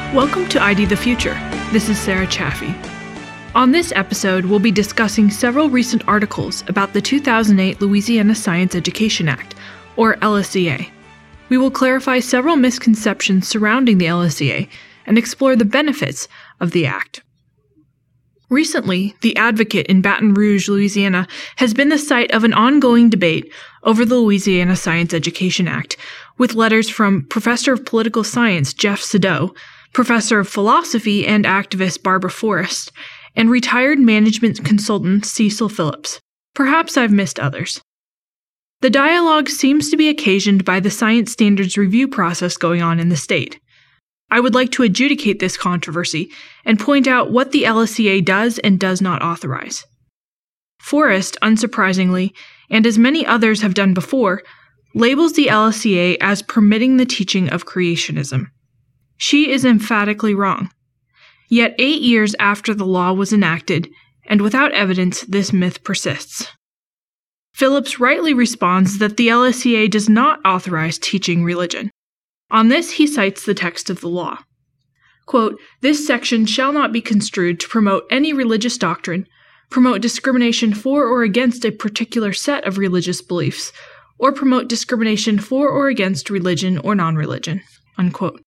Welcome to ID the Future. This is Sarah Chaffee. On this episode, we'll be discussing several recent articles about the 2008 Louisiana Science Education Act, or LSEA. We will clarify several misconceptions surrounding the LSEA and explore the benefits of the act. Recently, The Advocate in Baton Rouge, Louisiana, has been the site of an ongoing debate over the Louisiana Science Education Act, with letters from Professor of Political Science Jeff Sado, Professor of Philosophy and activist Barbara Forrest, and retired management consultant Cecil Phillips. Perhaps I've missed others. The dialogue seems to be occasioned by the science standards review process going on in the state. I would like to adjudicate this controversy and point out what the LSEA does and does not authorize. Forrest, unsurprisingly, and as many others have done before, labels the LSEA as permitting the teaching of creationism. She is emphatically wrong. Yet 8 years after the law was enacted, and without evidence, this myth persists. Phillips rightly responds that the LSEA does not authorize teaching religion. On this, he cites the text of the law. Quote, "This section shall not be construed to promote any religious doctrine, promote discrimination for or against a particular set of religious beliefs, or promote discrimination for or against religion or non-religion." Unquote.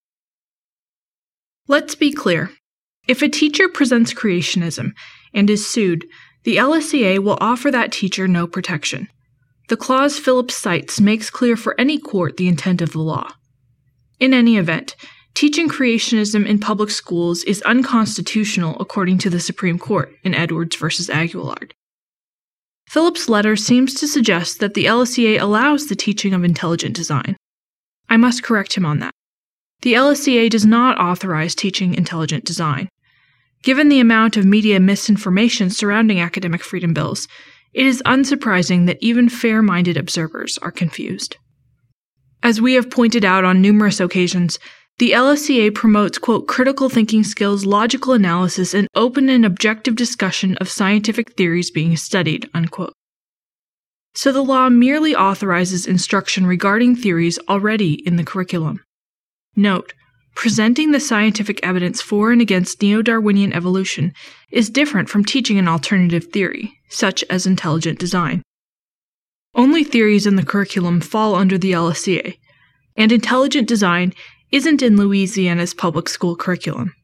Let's be clear. If a teacher presents creationism and is sued, the LSEA will offer that teacher no protection. The clause Phillips cites makes clear for any court the intent of the law. In any event, teaching creationism in public schools is unconstitutional according to the Supreme Court in Edwards v. Aguillard. Phillips' letter seems to suggest that the LSEA allows the teaching of intelligent design. I must correct him on that. The LSEA does not authorize teaching intelligent design. Given the amount of media misinformation surrounding academic freedom bills, it is unsurprising that even fair-minded observers are confused. As we have pointed out on numerous occasions, the LSEA promotes, quote, critical thinking skills, logical analysis, and open and objective discussion of scientific theories being studied, unquote. So the law merely authorizes instruction regarding theories already in the curriculum. Note, presenting the scientific evidence for and against neo-Darwinian evolution is different from teaching an alternative theory, such as intelligent design. Only theories in the curriculum fall under the LSEA, and intelligent design isn't in Louisiana's public school curriculum.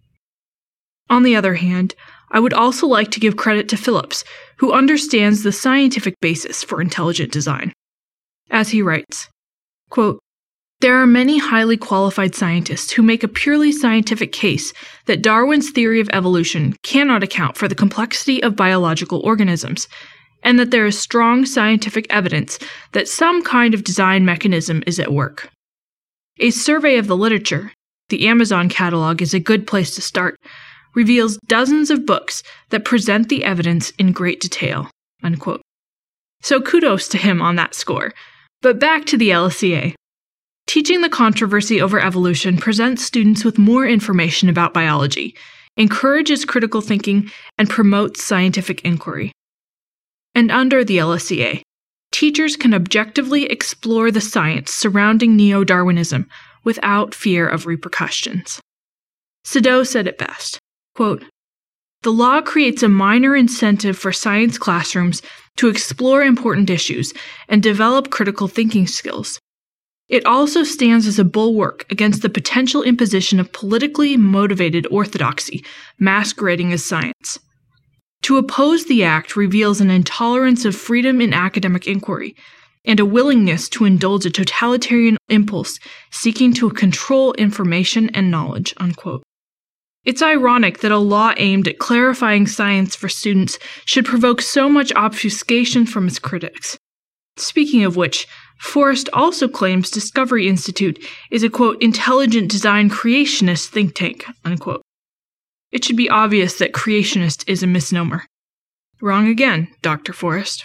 On the other hand, I would also like to give credit to Phillips, who understands the scientific basis for intelligent design. As he writes, quote, "There are many highly qualified scientists who make a purely scientific case that Darwin's theory of evolution cannot account for the complexity of biological organisms, and that there is strong scientific evidence that some kind of design mechanism is at work. A survey of the literature, the Amazon catalog is a good place to start, reveals dozens of books that present the evidence in great detail." Unquote. So kudos to him on that score. But back to the LSEA. Teaching the controversy over evolution presents students with more information about biology, encourages critical thinking, and promotes scientific inquiry. And under the LSEA, teachers can objectively explore the science surrounding neo-Darwinism without fear of repercussions. Sado said it best, quote, "The law creates a minor incentive for science classrooms to explore important issues and develop critical thinking skills. It also stands as a bulwark against the potential imposition of politically motivated orthodoxy masquerading as science. To oppose the act reveals an intolerance of freedom in academic inquiry and a willingness to indulge a totalitarian impulse seeking to control information and knowledge." Unquote. It's ironic that a law aimed at clarifying science for students should provoke so much obfuscation from its critics. Speaking of which, Forrest also claims Discovery Institute is a, quote, intelligent design creationist think tank, unquote. It should be obvious that creationist is a misnomer. Wrong again, Dr. Forrest.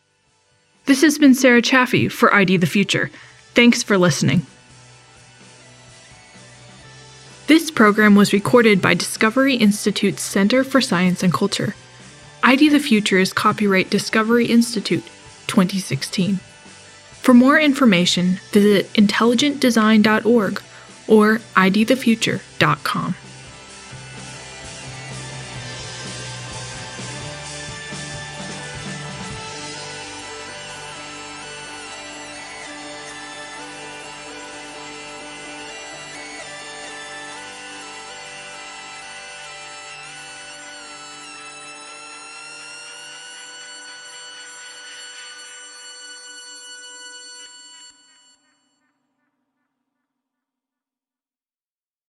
This has been Sarah Chaffee for ID the Future. Thanks for listening. This program was recorded by Discovery Institute's Center for Science and Culture. ID the Future is copyright Discovery Institute, 2016. For more information, visit intelligentdesign.org or idthefuture.com.